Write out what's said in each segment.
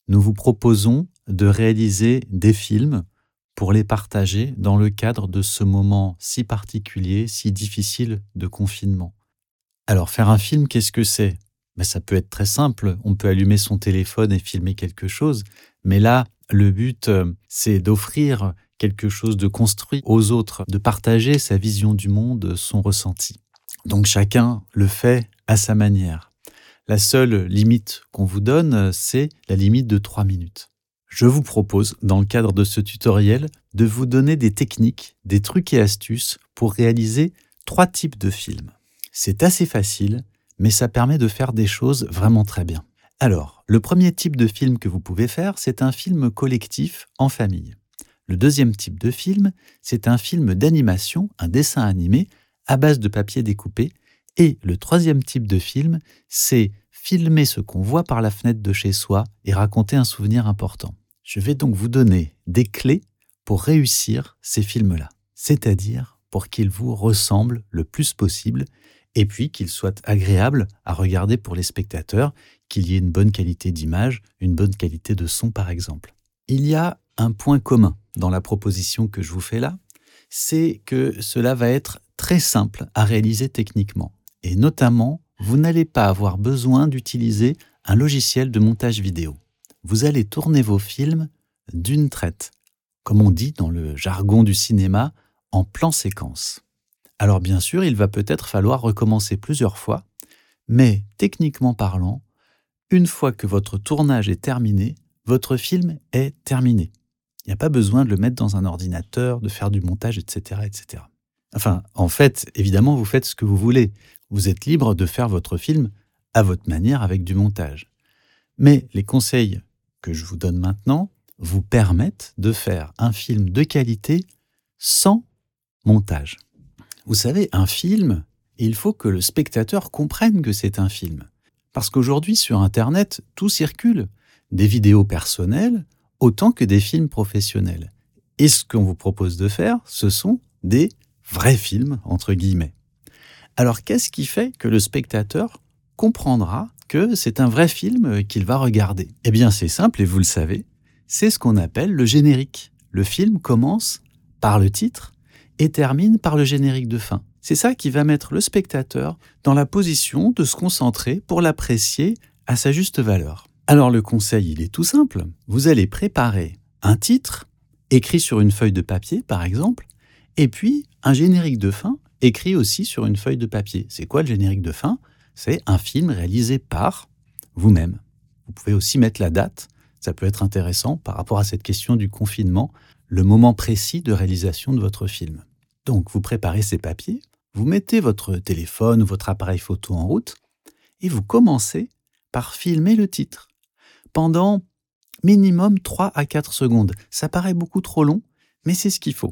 nous vous proposons de réaliser des films pour les partager dans le cadre de ce moment si particulier, si difficile de confinement. Alors faire un film, qu'est-ce que c'est? Ça peut être très simple, on peut allumer son téléphone et filmer quelque chose, mais là, le but, c'est d'offrir quelque chose de construit aux autres, de partager sa vision du monde, son ressenti. Donc chacun le fait à sa manière. La seule limite qu'on vous donne, c'est la limite de 3 minutes. Je vous propose, dans le cadre de ce tutoriel, de vous donner des techniques, des trucs et astuces pour réaliser 3 types de films. C'est assez facile, mais ça permet de faire des choses vraiment très bien. Alors, le premier type de film que vous pouvez faire, c'est un film collectif en famille. Le deuxième type de film, c'est un film d'animation, un dessin animé à base de papier découpé. Et le troisième type de film, c'est filmer ce qu'on voit par la fenêtre de chez soi et raconter un souvenir important. Je vais donc vous donner des clés pour réussir ces films-là, c'est-à-dire pour qu'ils vous ressemblent le plus possible et puis qu'ils soient agréables à regarder pour les spectateurs, qu'il y ait une bonne qualité d'image, une bonne qualité de son par exemple. Il y a un point commun dans la proposition que je vous fais là, c'est que cela va être très simple à réaliser techniquement. Et notamment, vous n'allez pas avoir besoin d'utiliser un logiciel de montage vidéo. Vous allez tourner vos films d'une traite, comme on dit dans le jargon du cinéma, en plan séquence. Alors bien sûr, il va peut-être falloir recommencer plusieurs fois, mais techniquement parlant, une fois que votre tournage est terminé, votre film est terminé. Il n'y a pas besoin de le mettre dans un ordinateur, de faire du montage, etc., etc. Enfin, en fait, évidemment, vous faites ce que vous voulez. Vous êtes libre de faire votre film à votre manière avec du montage. Mais les conseils que je vous donne maintenant vous permettent de faire un film de qualité sans montage. Vous savez, un film, il faut que le spectateur comprenne que c'est un film. Parce qu'aujourd'hui, sur Internet, tout circule. Des vidéos personnelles, autant que des films professionnels. Et ce qu'on vous propose de faire, ce sont des vrais films, entre guillemets. Alors, qu'est-ce qui fait que le spectateur comprendra que c'est un vrai film qu'il va regarder? Eh bien, c'est simple et vous le savez, c'est ce qu'on appelle le générique. Le film commence par le titre et termine par le générique de fin. C'est ça qui va mettre le spectateur dans la position de se concentrer pour l'apprécier à sa juste valeur. Alors le conseil, il est tout simple. Vous allez préparer un titre, écrit sur une feuille de papier par exemple, et puis un générique de fin, écrit aussi sur une feuille de papier. C'est quoi le générique de fin? C'est un film réalisé par vous-même. Vous pouvez aussi mettre la date, ça peut être intéressant par rapport à cette question du confinement, le moment précis de réalisation de votre film. Donc vous préparez ces papiers, vous mettez votre téléphone ou votre appareil photo en route, et vous commencez par filmer le titre. Pendant minimum 3 à 4 secondes. Ça paraît beaucoup trop long, mais c'est ce qu'il faut.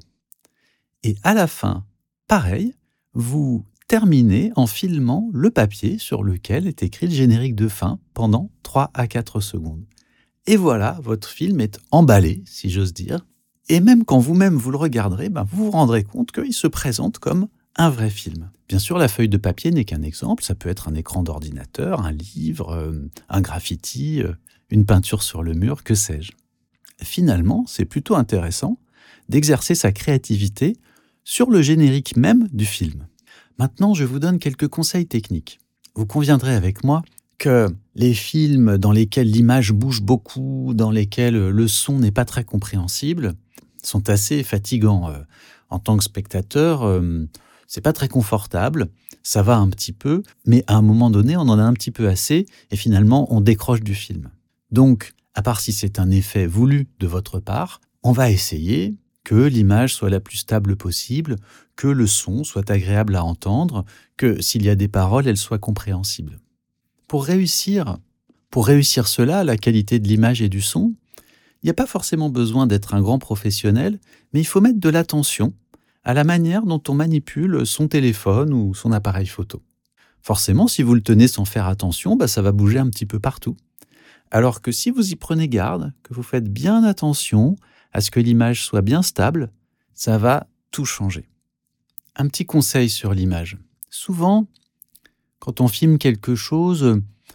Et à la fin, pareil, vous terminez en filmant le papier sur lequel est écrit le générique de fin pendant 3 à 4 secondes. Et voilà, votre film est emballé, si j'ose dire. Et même quand vous-même vous le regarderez, vous vous rendrez compte qu'il se présente comme un vrai film. Bien sûr, la feuille de papier n'est qu'un exemple. Ça peut être un écran d'ordinateur, un livre, un graffiti, une peinture sur le mur, que sais-je. Finalement, c'est plutôt intéressant d'exercer sa créativité sur le générique même du film. Maintenant, je vous donne quelques conseils techniques. Vous conviendrez avec moi que les films dans lesquels l'image bouge beaucoup, dans lesquels le son n'est pas très compréhensible, sont assez fatigants. En tant que spectateur, c'est pas très confortable, ça va un petit peu, mais à un moment donné, on en a un petit peu assez et finalement, on décroche du film. Donc, à part si c'est un effet voulu de votre part, on va essayer que l'image soit la plus stable possible, que le son soit agréable à entendre, que s'il y a des paroles, elles soient compréhensibles. Pour réussir cela, la qualité de l'image et du son, il n'y a pas forcément besoin d'être un grand professionnel, mais il faut mettre de l'attention à la manière dont on manipule son téléphone ou son appareil photo. Forcément, si vous le tenez sans faire attention, ça va bouger un petit peu partout. Alors que si vous y prenez garde, que vous faites bien attention à ce que l'image soit bien stable, ça va tout changer. Un petit conseil sur l'image. Souvent, quand on filme quelque chose,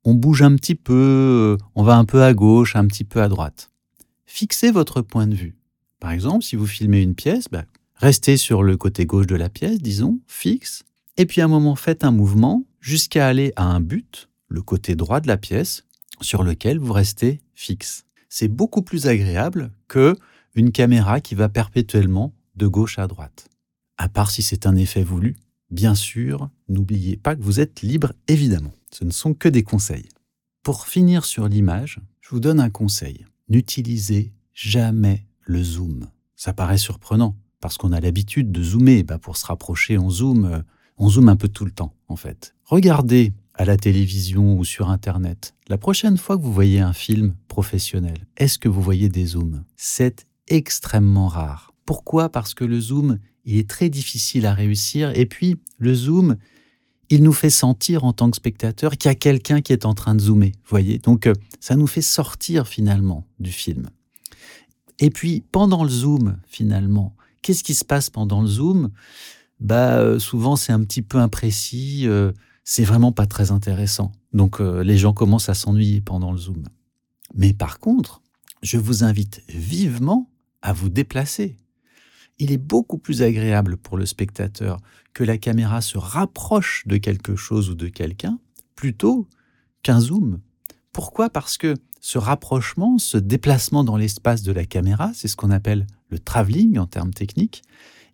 on bouge un petit peu, on va un peu à gauche, un petit peu à droite. Fixez votre point de vue. Par exemple, si vous filmez une pièce, restez sur le côté gauche de la pièce, disons, fixe, et puis à un moment faites un mouvement jusqu'à aller à un but, le côté droit de la pièce, sur lequel vous restez fixe. C'est beaucoup plus agréable que une caméra qui va perpétuellement de gauche à droite. À part si c'est un effet voulu, bien sûr, n'oubliez pas que vous êtes libre, évidemment. Ce ne sont que des conseils. Pour finir sur l'image, je vous donne un conseil. N'utilisez jamais le zoom. Ça paraît surprenant, parce qu'on a l'habitude de zoomer. Pour se rapprocher, on zoome un peu tout le temps, en fait. Regardez à la télévision ou sur Internet. La prochaine fois que vous voyez un film professionnel, est-ce que vous voyez des zooms ? C'est extrêmement rare. Pourquoi ? Parce que le zoom, il est très difficile à réussir. Et puis, le zoom, il nous fait sentir en tant que spectateur qu'il y a quelqu'un qui est en train de zoomer. Voyez ? Donc, ça nous fait sortir finalement du film. Et puis, pendant le zoom, finalement, qu'est-ce qui se passe pendant le zoom ? Souvent, c'est un petit peu imprécis. C'est vraiment pas très intéressant. Donc, les gens commencent à s'ennuyer pendant le zoom. Mais par contre, je vous invite vivement à vous déplacer. Il est beaucoup plus agréable pour le spectateur que la caméra se rapproche de quelque chose ou de quelqu'un plutôt qu'un zoom. Pourquoi ? Parce que ce rapprochement, ce déplacement dans l'espace de la caméra, c'est ce qu'on appelle le travelling en termes techniques,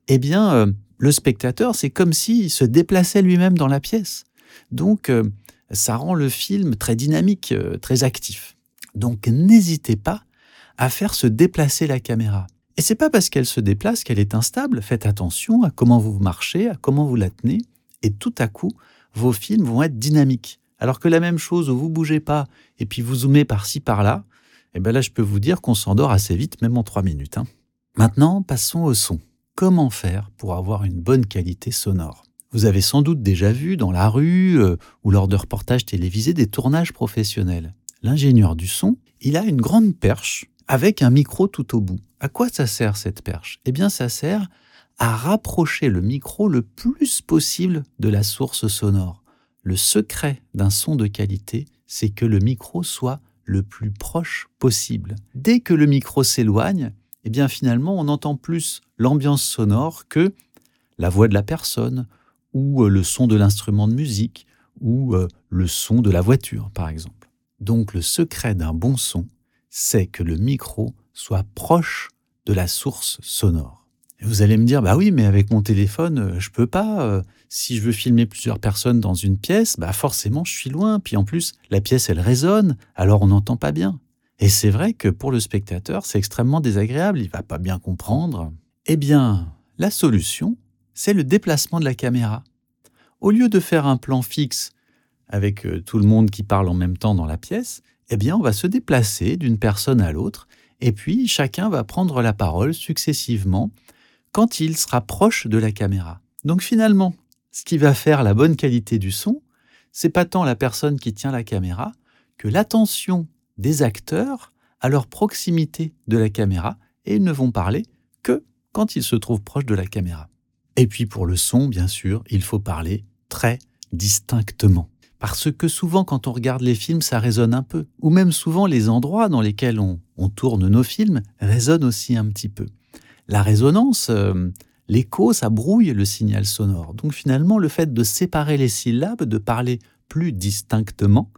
le spectateur, c'est comme s'il se déplaçait lui-même dans la pièce. Donc, ça rend le film très dynamique, très actif. Donc, n'hésitez pas à faire se déplacer la caméra. Et c'est pas parce qu'elle se déplace qu'elle est instable. Faites attention à comment vous marchez, à comment vous la tenez, et tout à coup, vos films vont être dynamiques. Alors que la même chose où vous bougez pas, et puis vous zoomez par-ci, par-là, là, je peux vous dire qu'on s'endort assez vite, même en 3 minutes. Maintenant, passons au son. Comment faire pour avoir une bonne qualité sonore ? Vous avez sans doute déjà vu dans la rue ou lors de reportages télévisés des tournages professionnels. L'ingénieur du son, il a une grande perche avec un micro tout au bout. À quoi ça sert cette perche ? Ça sert à rapprocher le micro le plus possible de la source sonore. Le secret d'un son de qualité, c'est que le micro soit le plus proche possible. Dès que le micro s'éloigne, finalement, on entend plus l'ambiance sonore que la voix de la personne, ou le son de l'instrument de musique, ou le son de la voiture, par exemple. Donc, le secret d'un bon son, c'est que le micro soit proche de la source sonore. Et vous allez me dire, oui, mais avec mon téléphone, je peux pas. Si je veux filmer plusieurs personnes dans une pièce, forcément, je suis loin. Puis en plus, la pièce, elle résonne, alors on n'entend pas bien. Et c'est vrai que pour le spectateur, c'est extrêmement désagréable, il va pas bien comprendre. La solution, c'est le déplacement de la caméra. Au lieu de faire un plan fixe avec tout le monde qui parle en même temps dans la pièce, on va se déplacer d'une personne à l'autre et puis chacun va prendre la parole successivement quand il sera proche de la caméra. Donc finalement, ce qui va faire la bonne qualité du son, c'est pas tant la personne qui tient la caméra que l'attention des acteurs à leur proximité de la caméra et ils ne vont parler que quand ils se trouvent proches de la caméra. Et puis pour le son, bien sûr, il faut parler très distinctement. Parce que souvent, quand on regarde les films, ça résonne un peu. Ou même souvent, les endroits dans lesquels on tourne nos films résonnent aussi un petit peu. La résonance, l'écho, ça brouille le signal sonore. Donc finalement, le fait de séparer les syllabes, de parler plus distinctement,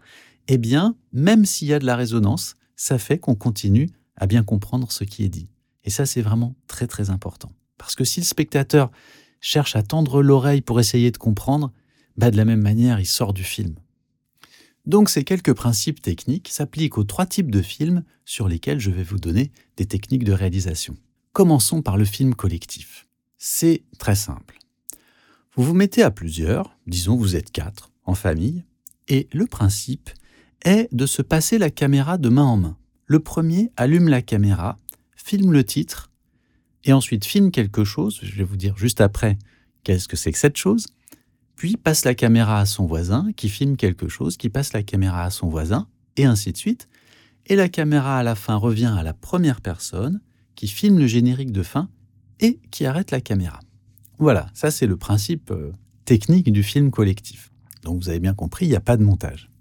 même s'il y a de la résonance, ça fait qu'on continue à bien comprendre ce qui est dit. Et ça, c'est vraiment très très important. Parce que si le spectateur cherche à tendre l'oreille pour essayer de comprendre, de la même manière, il sort du film. Donc ces quelques principes techniques s'appliquent aux 3 types de films sur lesquels je vais vous donner des techniques de réalisation. Commençons par le film collectif. C'est très simple. Vous vous mettez à plusieurs, disons vous êtes 4, en famille, et le principe est de se passer la caméra de main en main. Le premier allume la caméra, filme le titre, et ensuite filme quelque chose, je vais vous dire juste après qu'est-ce que c'est que cette chose, puis passe la caméra à son voisin, qui filme quelque chose, qui passe la caméra à son voisin, et ainsi de suite. Et la caméra à la fin revient à la première personne, qui filme le générique de fin, et qui arrête la caméra. Voilà, ça c'est le principe technique du film collectif. Donc vous avez bien compris, il n'y a pas de montage.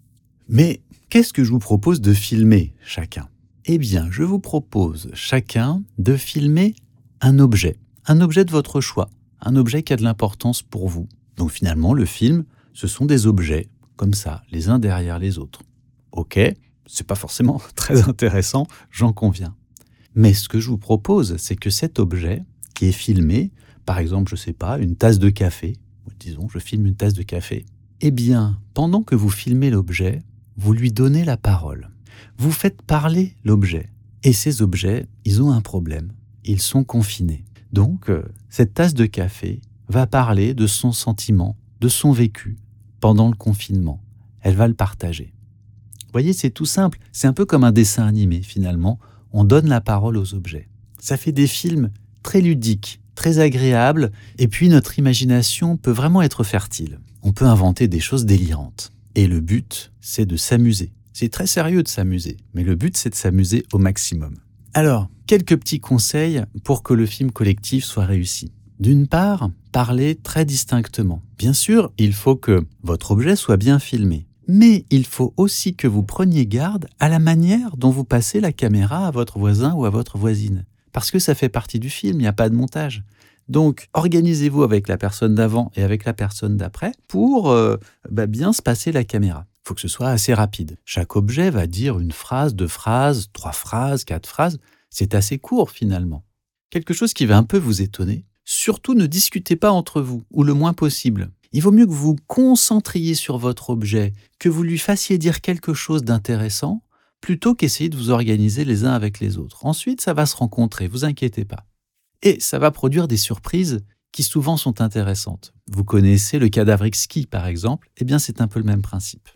Mais qu'est-ce que je vous propose de filmer chacun ? Eh bien, je vous propose chacun de filmer un objet de votre choix, un objet qui a de l'importance pour vous. Donc finalement, le film, ce sont des objets, comme ça, les uns derrière les autres. Ok, c'est pas forcément très intéressant, j'en conviens. Mais ce que je vous propose, c'est que cet objet qui est filmé, par exemple, je sais pas, une tasse de café, disons, je filme une tasse de café, eh bien, pendant que vous filmez l'objet, vous lui donnez la parole. Vous faites parler l'objet. Et ces objets, ils ont un problème. Ils sont confinés. Donc, cette tasse de café va parler de son sentiment, de son vécu pendant le confinement. Elle va le partager. Vous voyez, c'est tout simple. C'est un peu comme un dessin animé, finalement. On donne la parole aux objets. Ça fait des films très ludiques, très agréables, et puis notre imagination peut vraiment être fertile. On peut inventer des choses délirantes. Et le but, c'est de s'amuser. C'est très sérieux de s'amuser, mais le but, c'est de s'amuser au maximum. Alors, quelques petits conseils pour que le film collectif soit réussi. D'une part, parlez très distinctement. Bien sûr, il faut que votre objet soit bien filmé. Mais il faut aussi que vous preniez garde à la manière dont vous passez la caméra à votre voisin ou à votre voisine. Parce que ça fait partie du film, il n'y a pas de montage. Donc, organisez-vous avec la personne d'avant et avec la personne d'après pour bien se passer la caméra. Il faut que ce soit assez rapide. Chaque objet va dire une phrase, 2 phrases, 3 phrases, 4 phrases. C'est assez court finalement. Quelque chose qui va un peu vous étonner. Surtout ne discutez pas entre vous, ou le moins possible. Il vaut mieux que vous vous concentriez sur votre objet, que vous lui fassiez dire quelque chose d'intéressant, plutôt qu'essayer de vous organiser les uns avec les autres. Ensuite, ça va se rencontrer, vous inquiétez pas. Et ça va produire des surprises qui souvent sont intéressantes. Vous connaissez le cadavre exquis, par exemple, eh bien c'est un peu le même principe.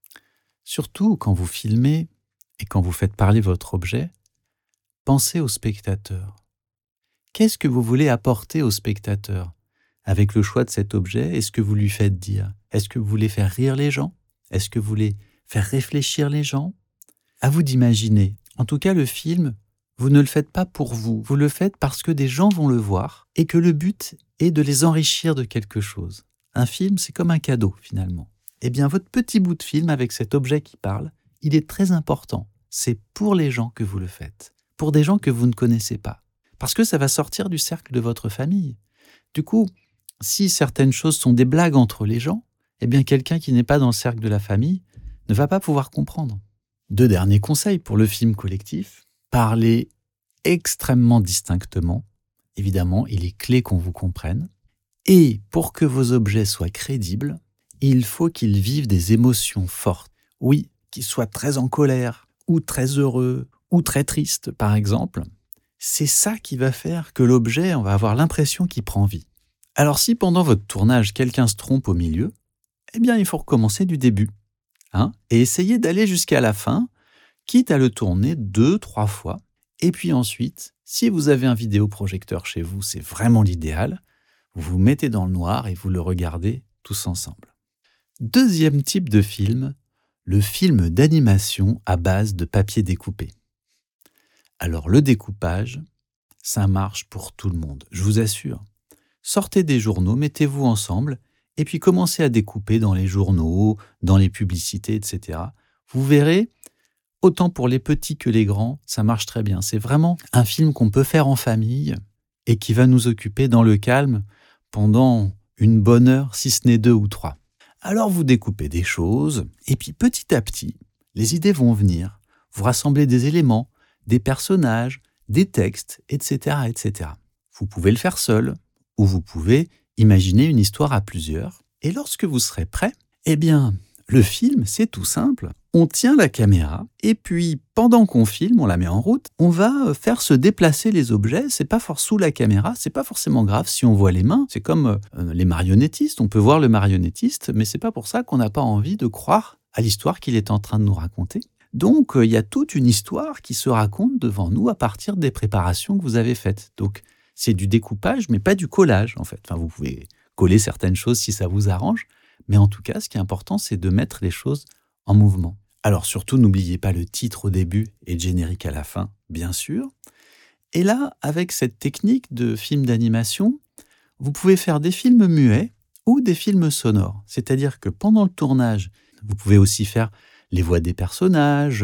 Surtout quand vous filmez et quand vous faites parler votre objet, pensez au spectateur. Qu'est-ce que vous voulez apporter au spectateur avec le choix de cet objet? Est-ce que vous lui faites dire? Est-ce que vous voulez faire rire les gens? Est-ce que vous voulez faire réfléchir les gens? À vous d'imaginer. En tout cas, le film, vous ne le faites pas pour vous. Vous le faites parce que des gens vont le voir et que le but est de les enrichir de quelque chose. Un film, c'est comme un cadeau, finalement. Eh bien, votre petit bout de film avec cet objet qui parle, il est très important. C'est pour les gens que vous le faites. Pour des gens que vous ne connaissez pas. Parce que ça va sortir du cercle de votre famille. Du coup, si certaines choses sont des blagues entre les gens, eh bien, quelqu'un qui n'est pas dans le cercle de la famille ne va pas pouvoir comprendre. 2 derniers conseils pour le film collectif. Parlez extrêmement distinctement. Évidemment, il est clé qu'on vous comprenne. Et pour que vos objets soient crédibles, il faut qu'ils vivent des émotions fortes. Oui, qu'ils soient très en colère, ou très heureux, ou très tristes, par exemple. C'est ça qui va faire que l'objet, on va avoir l'impression qu'il prend vie. Alors si pendant votre tournage, quelqu'un se trompe au milieu, eh bien il faut recommencer du début. Et essayer d'aller jusqu'à la fin, quitte à le tourner 2-3 fois. Et puis ensuite, si vous avez un vidéoprojecteur chez vous, c'est vraiment l'idéal. Vous vous mettez dans le noir et vous le regardez tous ensemble. 2e type de film, le film d'animation à base de papier découpé. Alors le découpage, ça marche pour tout le monde, je vous assure. Sortez des journaux, mettez-vous ensemble et puis commencez à découper dans les journaux, dans les publicités, etc. Vous verrez, autant pour les petits que les grands, ça marche très bien. C'est vraiment un film qu'on peut faire en famille et qui va nous occuper dans le calme pendant une bonne heure, si ce n'est 2 ou 3. Alors vous découpez des choses et puis petit à petit, les idées vont venir. Vous rassemblez des éléments, des personnages, des textes, etc., etc. Vous pouvez le faire seul ou vous pouvez imaginer une histoire à plusieurs. Et lorsque vous serez prêt, eh bien, le film, c'est tout simple. On tient la caméra et puis, pendant qu'on filme, on la met en route, on va faire se déplacer les objets. C'est pas sous la caméra, c'est pas forcément grave si on voit les mains. C'est comme les marionnettistes. On peut voir le marionnettiste, mais c'est pas pour ça qu'on n'a pas envie de croire à l'histoire qu'il est en train de nous raconter. Donc, il y a toute une histoire qui se raconte devant nous à partir des préparations que vous avez faites. Donc, c'est du découpage, mais pas du collage, en fait. Enfin, vous pouvez coller certaines choses si ça vous arrange, mais en tout cas, ce qui est important, c'est de mettre les choses en mouvement. Alors, surtout, n'oubliez pas le titre au début et le générique à la fin, bien sûr. Et là, avec cette technique de film d'animation, vous pouvez faire des films muets ou des films sonores. C'est-à-dire que pendant le tournage, vous pouvez aussi faire les voix des personnages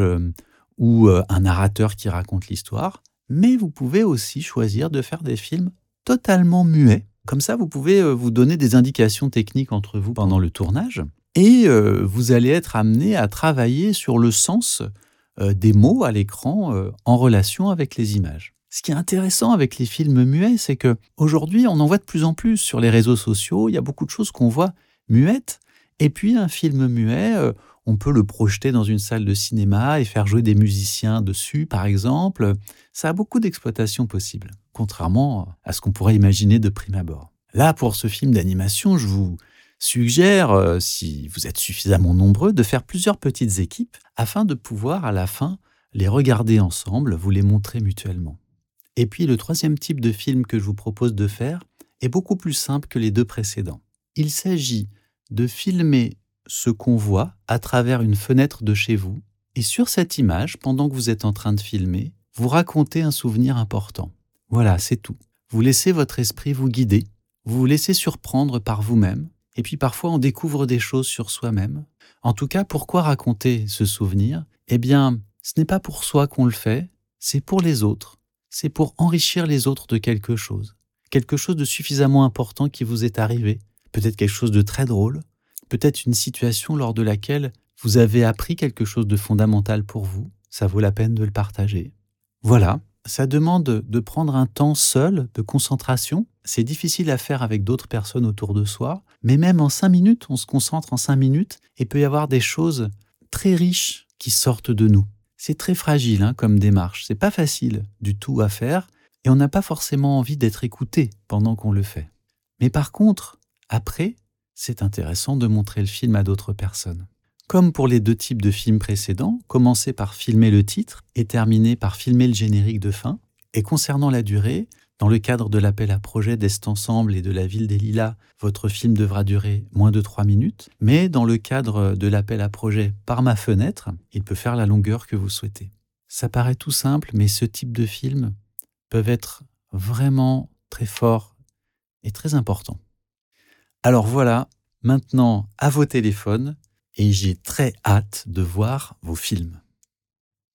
ou un narrateur qui raconte l'histoire. Mais vous pouvez aussi choisir de faire des films totalement muets. Comme ça, vous pouvez vous donner des indications techniques entre vous pendant le tournage. Et vous allez être amené à travailler sur le sens des mots à l'écran en relation avec les images. Ce qui est intéressant avec les films muets, c'est qu'aujourd'hui, on en voit de plus en plus sur les réseaux sociaux. Il y a beaucoup de choses qu'on voit muettes. Et puis, un film muet, on peut le projeter dans une salle de cinéma et faire jouer des musiciens dessus, par exemple. Ça a beaucoup d'exploitation possible, contrairement à ce qu'on pourrait imaginer de prime abord. Là, pour ce film d'animation, je vous suggère, si vous êtes suffisamment nombreux, de faire plusieurs petites équipes afin de pouvoir, à la fin, les regarder ensemble, vous les montrer mutuellement. Et puis, le troisième type de film que je vous propose de faire est beaucoup plus simple que les deux précédents. Il s'agit de filmer ce qu'on voit à travers une fenêtre de chez vous, et sur cette image, pendant que vous êtes en train de filmer, vous racontez un souvenir important. Voilà, c'est tout. Vous laissez votre esprit vous guider, vous vous laissez surprendre par vous-même, et puis parfois on découvre des choses sur soi-même. En tout cas, pourquoi raconter ce souvenir ? Eh bien, ce n'est pas pour soi qu'on le fait, c'est pour les autres. C'est pour enrichir les autres de quelque chose de suffisamment important qui vous est arrivé, peut-être quelque chose de très drôle, peut-être une situation lors de laquelle vous avez appris quelque chose de fondamental pour vous, ça vaut la peine de le partager. Voilà, ça demande de prendre un temps seul, de concentration. C'est difficile à faire avec d'autres personnes autour de soi, mais même en 5 minutes, on se concentre en 5 minutes et peut y avoir des choses très riches qui sortent de nous. C'est très fragile comme démarche, c'est pas facile du tout à faire et on n'a pas forcément envie d'être écouté pendant qu'on le fait. Mais par contre, après, c'est intéressant de montrer le film à d'autres personnes. Comme pour les 2 types de films précédents, commencer par filmer le titre et terminer par filmer le générique de fin. Et concernant la durée, dans le cadre de l'appel à projet d'Est Ensemble et de la Ville des Lilas, votre film devra durer moins de 3 minutes. Mais dans le cadre de l'appel à projet par ma fenêtre, il peut faire la longueur que vous souhaitez. Ça paraît tout simple, mais ce type de films peuvent être vraiment très forts et très importants. Alors voilà, maintenant à vos téléphones, et j'ai très hâte de voir vos films.